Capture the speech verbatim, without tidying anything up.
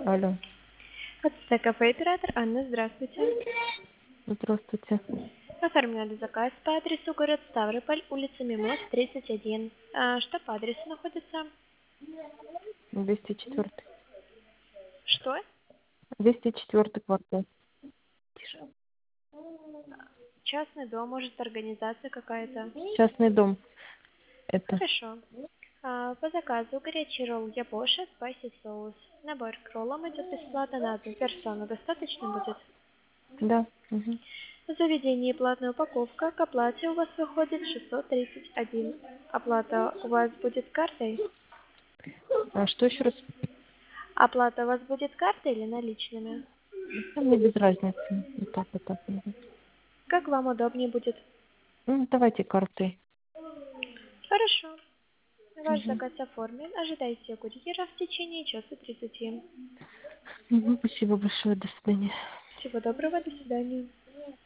Алло, Это кафе «Оператор». Анна, здравствуйте. здравствуйте. Оформляли заказ по адресу город Ставрополь, улица Мимоз, тридцать один. А что по адресу находится? двести четвёртый. Что? двести четвёртый квартал. Частный дом, может, организация какая-то? Частный дом. Это. Хорошо. А, по заказу горячий ролл Япоша, спайси соус. Набор к роллам идет бесплатно на одну персону. Достаточно будет? Да. Мгм. В заведении платная упаковка. К оплате у вас выходит шестьсот тридцать один. Оплата у вас будет картой? А что еще раз? Оплата у вас будет картой или наличными? Да, мне без разницы. Вот так, вот так. Мгм. Как вам удобнее будет? Ну, давайте картой. Хорошо. Ваш Мгм. заказ оформлен. Ожидайте курьера в течение часа тридцати. Мгм. Спасибо большое. До свидания. Всего доброго. До свидания.